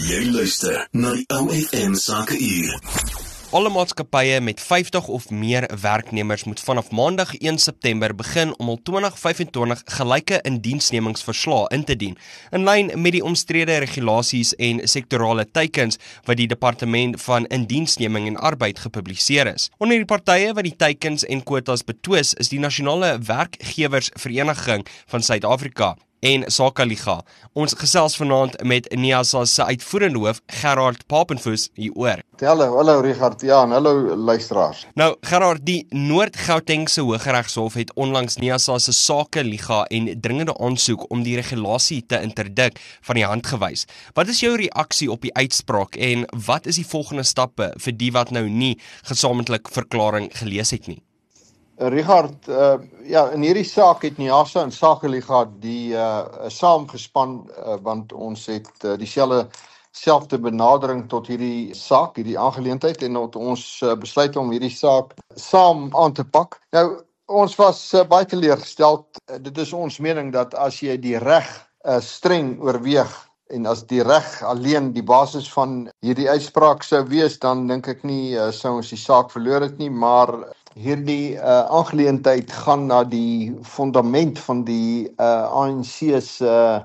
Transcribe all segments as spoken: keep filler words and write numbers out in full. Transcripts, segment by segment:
Jy luister na die O F M Sakeuur. Alle maatskappye met vyftig of meer werknemers moet vanaf Maandag een September begin om hul twintig vyf en twintig gelyke indiensnemingsverslae in te dien, in lyn met die omstrede regulasies en sektorale teikens wat die Departement van Indiensneming en Arbeid gepubliseer is. Onder die partye wat die teikens en kwotas betwis is die Nasionale Werkgewersvereniging van Suid-Afrika en Sakeliga. Ons gesels vanaand met NIASA se uitvoerende hoof Gerard Papenfoos hieroor. Hallo, hallo Richard, ja, en hallo luisteraars. Nou Gerard, die Noord-Gautengse Hooggeregshof het onlangs NIASA se Sakeliga en dringende aansoek om die regulasie te interdik van die hand gewys. Wat is jou reaksie op die uitspraak en wat is die volgende stappe vir die wat nou nie gesamentlik verklaring gelees het nie? Richard, uh, ja, in hierdie saak het NIASA en Sakeliga die uh, saamgespan, uh, want ons het uh, dieselfde selfde benadering tot hierdie saak, hierdie aangeleentheid, en dat ons uh, besluit om hierdie saak saam aan te pak. Nou, ons was uh, baie teleurgesteld. Uh, dit is ons mening dat as jy die reg uh, streng oorweeg, en as die reg alleen die basis van hierdie uitspraak sou wees, dan dink ek nie uh, sou ons die saak verloor het nie, maar hierdie uh, aangeleentheid gaan na die fundament van die uh, A N C se uh,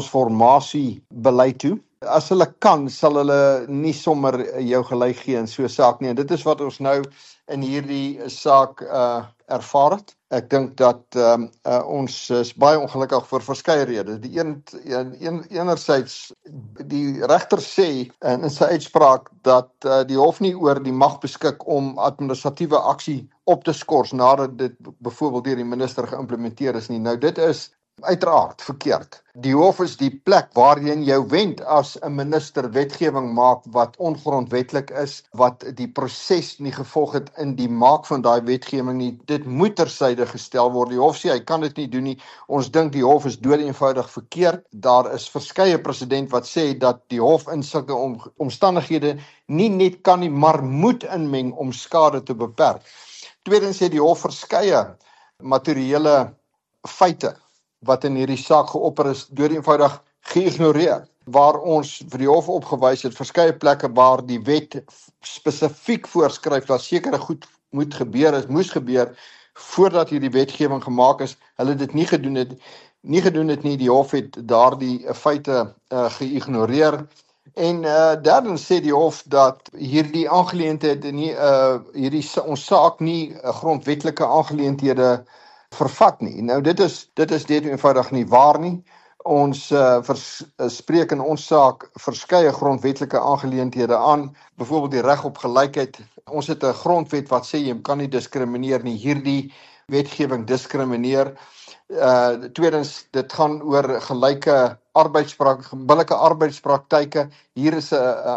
transformasiebeleid toe. As hulle kan, sal hulle nie sommer jou gelyk gee in so 'n saak nie. En dit is wat ons nou in hierdie saak uh, ervaar het. Ek dink dat um, uh, ons is baie ongelukkig vir verskeie redes. Die een, een enerzijds, die regter sê in sy uitspraak dat uh, die hof nie oor die mag beskik om administratiewe aksie op te skors nadat dit byvoorbeeld deur die minister geïmplementeer is nie. Nou dit is uiteraard verkeerd. Die hof is die plek waarheen jy wend as 'n minister wetgewing maak wat ongrondwetlik is, wat die proses nie gevolg het in die maak van daai wetgewing nie. Dit moet tersyde gestel word. Die hof sê hy kan dit nie doen nie. Ons dink die hof is doodeenvoudig verkeerd. Daar is verskeie presedent wat sê dat die hof in sulke om, omstandighede nie net kan nie, maar moet inmeng om skade te beperk. Tweedens sê die hof verskeie materiële feite wat in hierdie saak geopper is, doodeenvoudig geïgnoreer. Waar ons vir die hof opgewys het, verskeie plekke waar die wet spesifiek voorskryf dat sekere goed moet gebeur, is moes gebeur voordat hierdie wetgewing gemaak is, hulle dit nie gedoen het, nie gedoen het nie, die hof het daardie feite uh, geïgnoreer. En uh, derdens sê die hof dat hierdie aangeleenthede nie uh, hierdie ons saak nie uh, grondwetlike aangeleenthede vervat nie. Nou dit is dit is dit eenvoudig nie waar nie. Ons uh, vers, uh, spreek in ons saak verskeie grondwetlike aangeleenthede aan, byvoorbeeld die reg op gelykheid. Ons het 'n grondwet wat sê jy kan nie diskrimineer nie. Hierdie wetgewing diskrimineer. Uh, tweedens, dit gaan oor gelyke arbeidsprak, billike arbeidspraktyke. Hier is 'n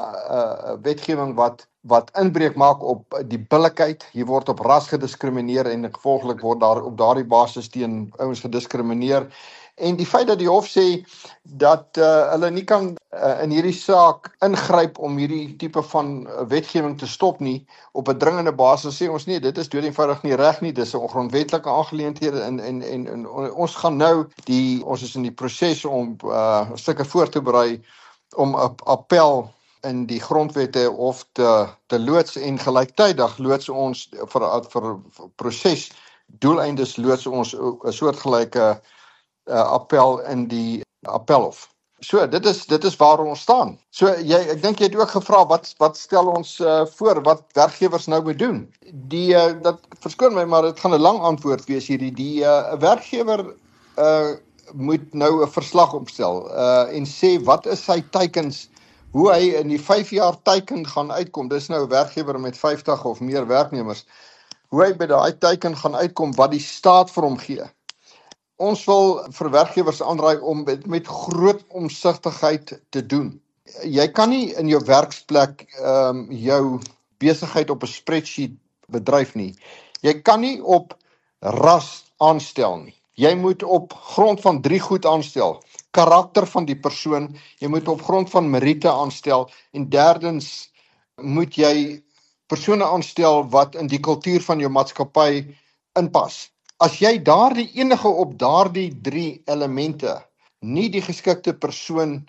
wetgewing wat wat inbreuk maak op die billikheid. Hier word op ras gediskrimineer en gevolglik word daar op daardie basis teen ouens gediskrimineer. En die feit dat die hof sê dat uh, hulle nie kan uh, in hierdie saak ingryp om hierdie tipe van uh, wetgewing te stop nie, op 'n dringende basis sê ons nee, dit is doodeenvoudig nie reg nie, dis 'n ongrondwetlike aangeleenthede en, en, en, en ons gaan nou, die ons is in die proses om uh, stukke voor te berei om 'n appel in die grondwette of te, te loods en gelyktydig loods ons vir, vir, vir proses doeleindes loods ons 'n soortgelyke uh, appel in die appelhof. So, dit is dit is waar ons staan. So, jy, ek dink jy het ook gevra, wat wat stel ons uh, voor, wat werkgewers nou moet doen? Die, uh, dat verskoon my, maar dit gaan 'n lang antwoord wees hierdie. Die uh, werkgewer uh, moet nou 'n verslag opstel uh, en sê, wat is sy teikens, hoe hy in die vyf jaar teiken gaan uitkom. Dis nou 'n werkgewer met vyftig of meer werknemers. Hoe hy by daai teiken gaan uitkom, wat die staat vir hom gee. Ons wil vir werkgewers aanraai om met, met groot omsigtigheid te doen. Jy kan nie in jou werksplek um, jou besigheid op 'n spreadsheet bedryf nie. Jy kan nie op ras aanstel nie. Jy moet op grond van drie goed aanstel. Karakter van die persoon, jy moet op grond van meriete aanstel en derdens moet jy persone aanstel wat in die kultuur van jou maatskappy inpas. As jy daardie enige op daardie drie elemente nie die geskikte persoon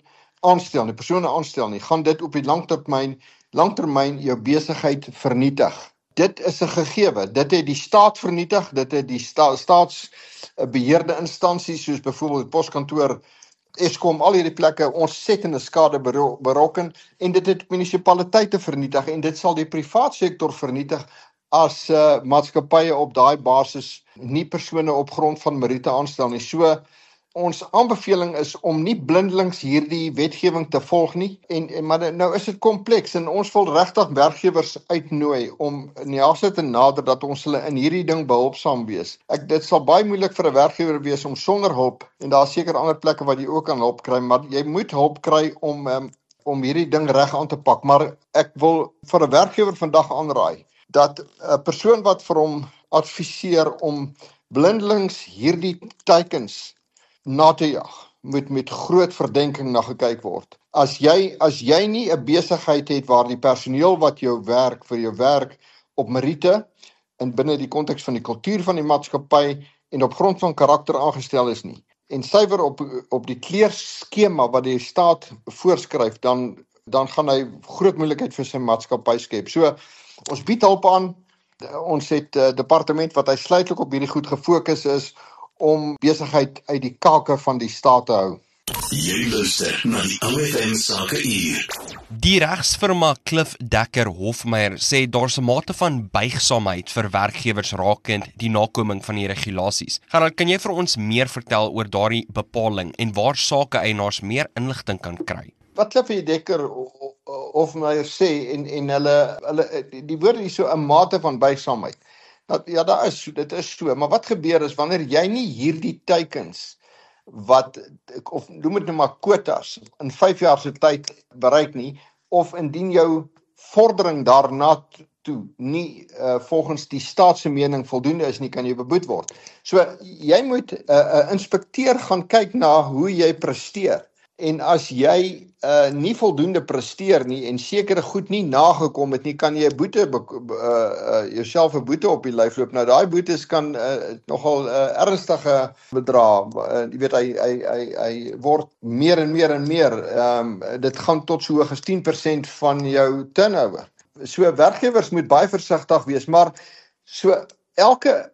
aanstel nie, persone aanstel nie, gaan dit op die langtermyn langtermyn jou besigheid vernietig. Dit is 'n gegewe. Dit het die staat vernietig, dit het die sta, staatsbeheerde instansies soos byvoorbeeld die poskantoor, Eskom, al hierdie plekke ontsettende skade bero, berokken en dit het munisipaliteite vernietig en dit sal die privaat sektor vernietig as uh, maatskappye op daai basis nie persone op grond van meriete aanstel nie. So ons aanbeveling is om nie blindelings hierdie wetgewing te volg nie en, en maar nou is dit kompleks en ons wil regtig werkgewers uitnooi om NIASA te nader dat ons hulle in hierdie ding behulpsaam wees. Ek dit sal baie moeilik vir 'n werkgewer wees om sonder hulp en daar is seker ander plekke waar jy ook kan hulp kry, maar jy moet hulp kry om um, om hierdie ding reg aan te pak. Maar ek wil vir 'n werkgewer vandag aanraai dat 'n persoon wat vir hom adviseer om blindelings hierdie teikens na te jag, moet met groot verdenking na gekyk word. As jy as jy nie 'n besigheid het waar die personeel wat jou werk vir jou werk op meriete en binne die konteks van die kultuur van die maatskappy en op grond van karakter aangestel is nie en suiwer op op die kleurskema wat die staat voorskryf, dan dan gaan hy groot moeilikheid vir sy maatskappy skep. So ons bied hulp aan. Ons het 'n uh, departement wat uitsluitlik op hierdie goed gefokus is om besigheid uit die kake van die staat te hou. Jy luister na die O F M Sake Uur. Die regsfirma Cliff Dekker Hofmeyer sê daar's 'n mate van buigsaamheid vir werkgewers rakend die nakoming van die regulasies. Gerald, kan jy vir ons meer vertel oor daardie bepaling en waar sake-eienaars meer inligting kan kry? Wat Cliff Dekker Hofmeyer sê en en hulle hulle die woorde is so 'n mate van buigsaamheid. Ja, daar is, dit is so, maar wat gebeur is, wanneer jy nie hierdie teikens, wat, of noem dit nou maar quotas, in vyf jaar se tyd bereik nie, of indien jou vordering daarna toe nie uh, volgens die staat se mening voldoende is nie, kan jy beboet word. So, jy moet 'n uh, uh, inspekteur gaan kyk na hoe jy presteer. En as jy uh, nie voldoende presteer nie en sekere goed nie nagekom het nie, kan jy 'n boete uh, uh, jouself 'n boete op die lyf loop. Nou daai boetes kan uh, nogal uh, ernstige bedrae. Uh, jy weet hy hy hy hy word meer en meer en meer. Um, dit gaan tot so hoog as tien persent van jou turnover. So werkgewers moet baie versigtig wees, maar so elke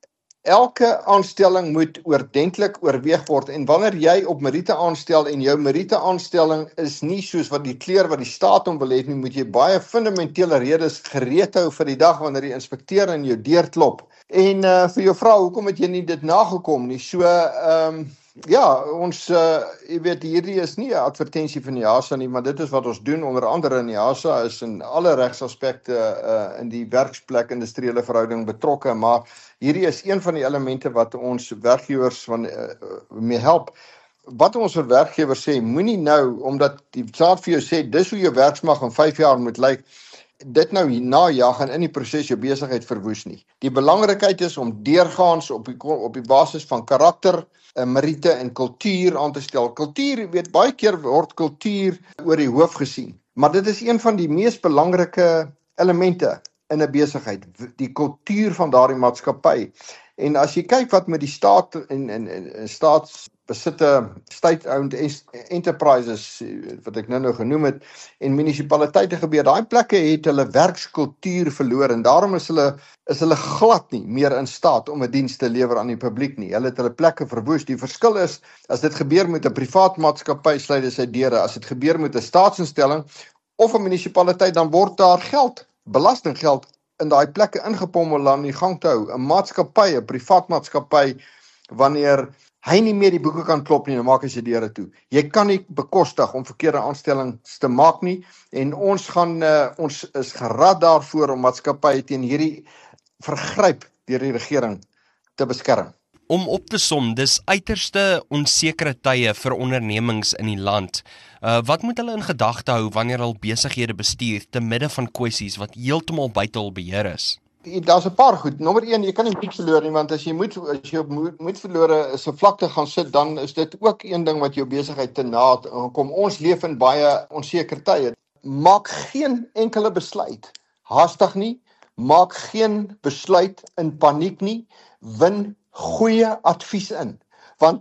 Elke aanstelling moet oordentlik oorweeg word en wanneer jy op meriete aanstel en jou meriete aanstelling is nie soos wat die kleur wat die staat hom wil hê nie, moet jy baie fundamentele redes gereed hou vir die dag wanneer die inspekteur in jou deur klop. En uh, vir jou vrou, hoekom het jy nie dit nagekom nie? So, ehm um, ja, ons, uh, jy weet, hierdie is nie 'n advertensie van NIASA nie, maar dit is wat ons doen. Onder andere NIASA is in alle regsaspekte uh, in die werksplek industriële verhouding betrokke, maar hierdie is een van die elemente wat ons werkgewers van uh, mee help. Wat ons vir werkgewers sê, moenie nou, omdat die staat vir jou sê, dis hoe jou werksmag in vyf jaar moet lyk, dit nou najag en in die proses jou besigheid verwoes nie. Die belangrikheid is om deurgaans op die, op die basis van karakter, meriete en kultuur aan te stel. Kultuur, weet, baie keer word kultuur oor die hoof gesien, maar dit is een van die mees belangrike elemente in 'n besigheid, die kultuur van daardie maatskappy. En as jy kyk wat met die staat en en, en staatsbesitte state-owned enterprises wat ek nou nou genoem het en munisipaliteite gebeur, daai plekke het hulle werkskultuur verloor en daarom is hulle is hulle glad nie meer in staat om 'n diens te lewer aan die publiek nie. Hulle het hulle plekke verwoes. Die verskil is as dit gebeur met 'n privaat maatskappy, sluit dit sy deure. As dit gebeur met 'n staatsinstelling of 'n munisipaliteit, dan word daar geld, belastinggeld in daai plekke ingepomp om aan die gang te hou. 'n Maatskappy, 'n privaat maatskappy, wanneer hy nie meer die boeke kan klop nie, dan maak hy sy deure toe. Jy kan nie bekostig om verkeerde aanstellings te maak nie en ons gaan uh, ons is gerad daarvoor om maatskappye teen hierdie vergryp deur die regering te beskerm. Om op te som, dis uiterste onsekere tye vir ondernemings in die land. Uh, wat moet hulle in gedagte hou wanneer hulle besighede bestuur te midde van kwessies wat heeltemal buite hul beheer is? Daar's 'n paar goed. Nommer een, jy kan nie moed verloor nie, want as jy moet as jy op moed, moed verlore is 'n vlakte gaan sit, dan is dit ook een ding wat jou besigheid te na kom. Ons leef in baie onseker tye. Maak geen enkele besluit haastig nie. Maak geen besluit in paniek nie. Win goeie advies in. Want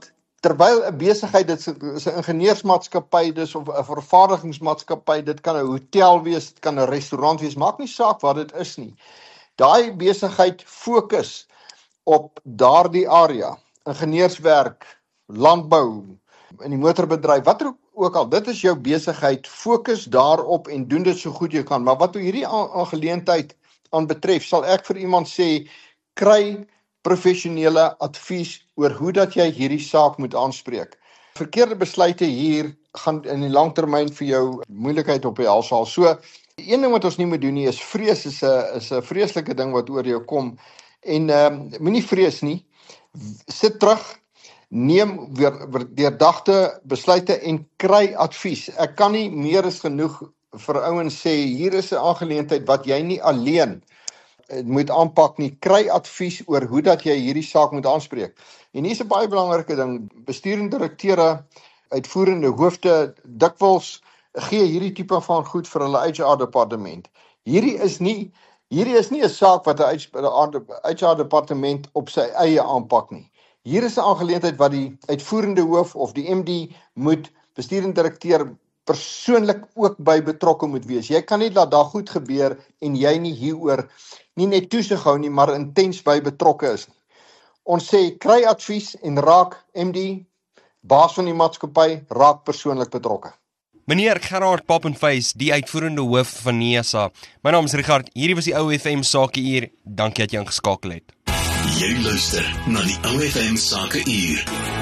terwyl 'n besigheid, dit is 'n ingenieursmaatskappy, dis of 'n vervaardigingsmaatskappy, dit kan 'n hotel wees, dit kan 'n restaurant wees, maak nie saak wat dit is nie. Daai besigheid fokus op daardie area, ingenieurswerk, landbou, in die motorbedryf, wat ook al, dit is jou besigheid, fokus daarop en doen dit so goed jy kan. Maar wat hierdie aangeleentheid aan betref, sal ek vir iemand sê, kry professionele advies oor hoe dat jy hierdie saak moet aanspreek. Verkeerde besluite hier gaan in die langtermyn vir jou moeilikheid op die hals haal. So, een ding wat ons nie moet doen nie, is vrees is 'n is 'n vreeslike ding wat oor jou kom. En um, moenie vrees nie. Sit terug, neem weer deurdagte besluite en kry advies. Ek kan nie meer as genoeg vir ouens sê, hier is 'n aangeleentheid wat jy nie alleen moet aanpak nie. Kry advies oor hoe dat jy hierdie saak moet aanspreek. En hier is 'n baie belangrike ding, bestuurende direkteure, uitvoerende hoofde, dikwels gee hierdie tipe van goed vir hulle H R departement. Hierdie is nie hierdie is nie 'n saak wat 'n H R departement op sy eie aanpak nie. Hier is 'n aangeleentheid wat die uitvoerende hoof of die M D moet, bestuurende direkteur, persoonlik ook by betrokke moet wees. Jy kan nie laat daar goed gebeur en jy nie hieroor nie net toesig hou nie, maar intens by betrokke is nie. Ons sê, kry advies en raak M D, baas van die maatskappy, raak persoonlik betrokke. Meneer Gerard Papenhuis, die uitvoerende hoof van NIASA. My naam is Richard, hierdie was die O F M Sakeuur. Dankie dat jy ingeskakel het. Jy luister na die O F M Sakeuur.